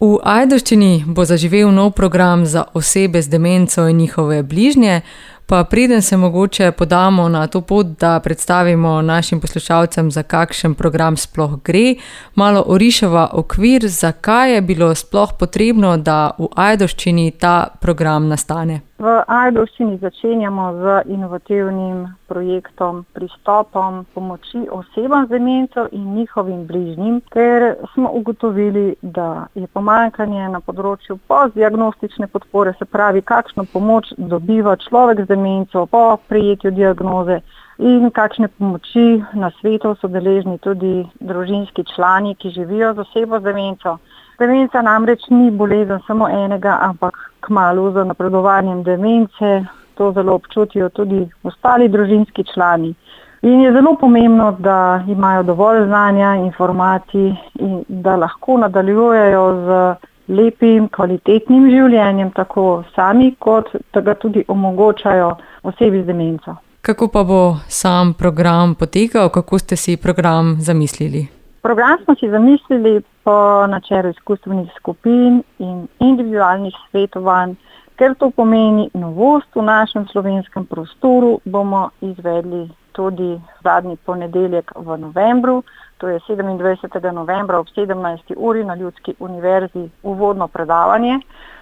V Ajdovščini bo zaživel nov program za osebe z demenco in njihove bližnje, pa preden se mogoče podamo na to pot, da predstavimo našim poslušalcem, za kakšen program sploh gre, malo oriševa okvir, zakaj je bilo sploh potrebno, da v Ajdovščini ta program nastane. V Ajdovščini začenjamo z inovativnim projektom, pristopom pomoči osebam z demenco in njihovim bližnjim, ker smo ugotovili, da je pomanjkanje na področju postdiagnostične podpore, se pravi, kakšno pomoč dobiva človek z demenco po prejetju diagnoze in kakšne pomoči na svetu so deležni tudi družinski člani, ki živijo z osebo z demenco. Demenca namreč ni bolezen samo enega, ampak kmalu z napredovanjem demence to zelo občutijo tudi ostali družinski člani. In je zelo pomembno, da imajo dovolj znanja, informacij in da lahko nadaljujejo z lepim, kvalitetnim življenjem, tako sami, kot da ga tudi omogočajo osebi z demenco. Kako pa bo sam program potekal, kako ste si program zamislili? Program smo si zamislili po načelu izkustvenih skupin in individualnih svetovanj, ker to pomeni novost v našem slovenskem prostoru, bomo izvedli tudi zadnji ponedeljek v novembru, to je 27. novembra ob 17. uri na Ljudski univerzi uvodno predavanje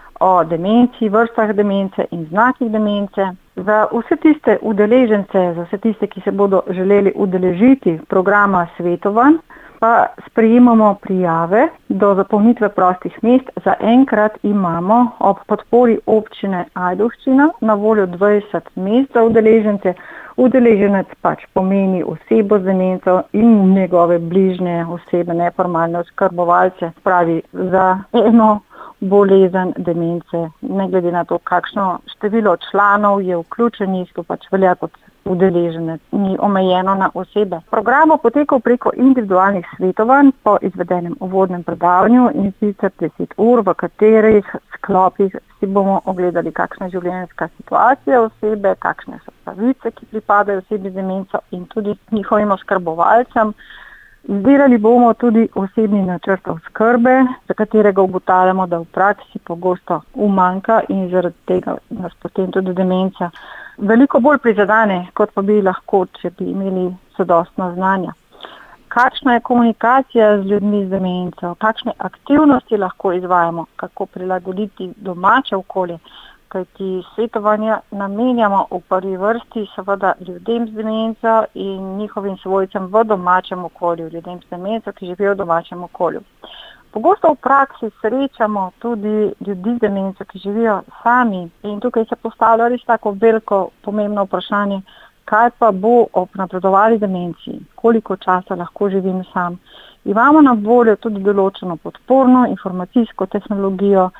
o demenci, vrstah demence in znakih demence. Za vse tiste udeležence, za vse tiste, ki se bodo želeli udeležiti programa svetovanj, pa sprejemamo prijave do zapolnitve prostih mest. Zaenkrat imamo ob podpori občine Ajdovščina na voljo 20 mest za udeležence. Udeleženec pač pomeni osebo z demenco in njegove bližnje osebe, neformalne oskrbovalce, pravi za eno bolezen demence, ne glede na to, kakšno število članov je vključenih, to pač velja kot udeleženec, ni omejeno na osebe. Program bo potekal preko individualnih svetovanj po izvedenem uvodnem predavanju in sicer 10 ur, v katerih sklopih si bomo ogledali, kakšna je življenjska situacija osebe, kakšne so pravice, ki pripadajo osebi z demenco in tudi njihovim oskrbovalcem. Izdelali bomo tudi osebni načrt oskrbe, za katerega ugotavljamo, da v praksi pogosto umanjka in zaradi tega nas potem tudi demenca veliko bolj prizadene, kot pa bi lahko, če bi imeli zadostno znanja. Kakšna je komunikacija z ljudmi z demenco, kakšne aktivnosti lahko izvajamo, kako prilagoditi domače okolje, kajti svetovanja namenjamo v prvi vrsti seveda ljudem z demenco in njihovim svojcem v domačem okolju, ljudem z demenco, ki živijo v domačem okolju. Pogosto v praksi srečamo tudi ljudi z demenco, ki živijo sami in tukaj se postavlja res tako veliko pomembno vprašanje, kaj pa bo ob napredovali demenciji, koliko časa lahko živim sam. Imamo na voljo tudi določeno podporno informacijsko tehnologijo,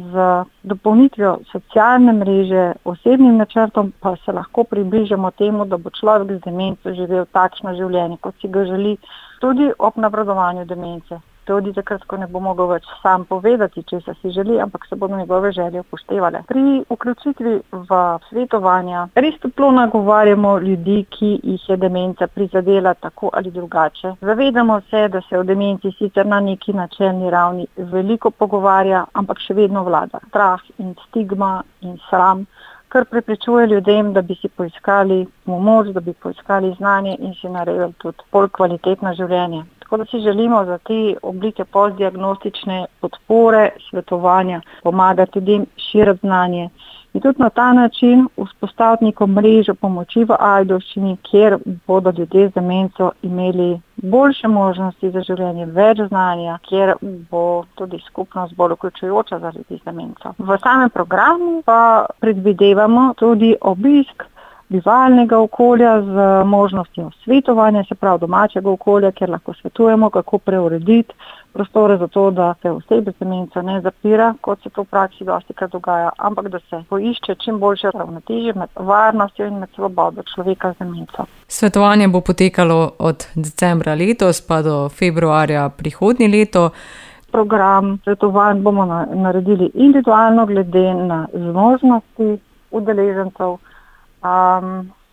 z dopolnitvijo socialne mreže, osebnim načrtom pa se lahko približamo temu, da bo človek z demenco živel takšno življenje, kot si ga želi tudi ob napredovanju demence. Tudi takrat, ko ne bo mogel več sam povedati, česa si želi, ampak se bodo njegove želje upoštevale. Pri vključitvi v svetovanja res toplo nagovarjamo ljudi, ki jih je demenca prizadela tako ali drugače. Zavedamo se, da se o demenci sicer na neki načelni ravni veliko pogovarja, ampak še vedno vlada strah in stigma in sram, kar preprečuje ljudem, da bi si poiskali pomoč, da bi poiskali znanje in si naredili tudi bolj kvalitetno življenje. Tako da si želimo za te oblike postdiagnostične podpore, svetovanja, pomagati ljudem širiti znanje in tudi na ta način vzpostaviti neko mrežo pomoči v Ajdovščini, kjer bodo ljudje z demenco imeli boljše možnosti za življenje, več znanja, kjer bo tudi skupnost bolj vključujoča za ljudi z demenco. V samem programu pa predvidevamo tudi obisk bivalnega okolja z možnostjo svetovanja, se pravi domačega okolja, kjer lahko svetujemo, kako preurediti prostore za to, da se osebe z demenco ne zapira, kot se to v praksi dostikrat dogaja, ampak da se poišče čim boljše ravnotežje med varnostjo in med svobodo človeka z demenco. Svetovanje bo potekalo od decembra letos pa do februarja prihodnje leto. Program svetovanj bomo naredili individualno glede na zmožnosti udeležencev.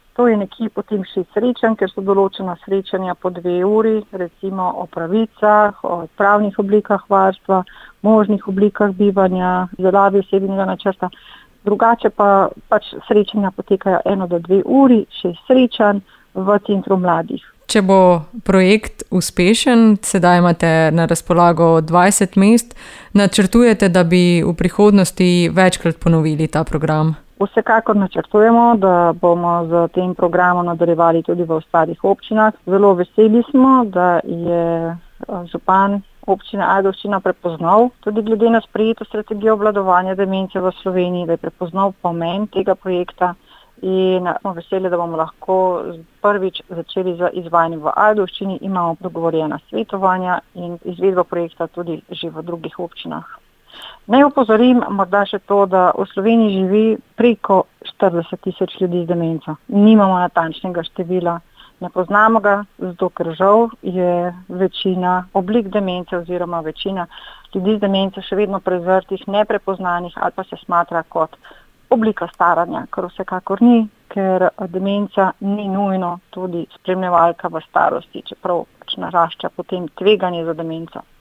To je nekje potem 6 srečanj, ker so določena srečanja po 2 uri, recimo o pravicah, o pravnih oblikah varstva, možnih oblikah bivanja, izdelavi osebnega načrta. Drugače pa pač srečanja potekajo 1 do 2 uri, 6 srečanj v Centru mladih. Če bo projekt uspešen, sedaj imate na razpolago 20 mest, načrtujete, da bi v prihodnosti večkrat ponovili ta program? Vsekakor načrtujemo, da bomo z tem programom nadaljevali tudi v ostalih občinah. Zelo veseli smo, da je župan občine Ajdovščina prepoznal tudi glede na sprejeto strategijo obvladovanja demence v Sloveniji, da je prepoznal pomen tega projekta in smo veseli, da bomo lahko prvič začeli z izvajanjem v Ajdovščini. Imamo dogovorjena svetovanja in izvedbo projekta tudi že v drugih občinah. Naj opozorim morda še to, da v Sloveniji živi preko 40.000 ljudi z demenco. Nimamo natančnega števila, ne poznamo ga, zato ker žal je večina oblik demence oziroma večina ljudi z demenco še vedno prezrtih, neprepoznanih ali pa se smatra kot oblika staranja, kar vsekakor ni, ker demenca ni nujno tudi spremljevalka v starosti, čeprav narašča potem tveganje za demenco.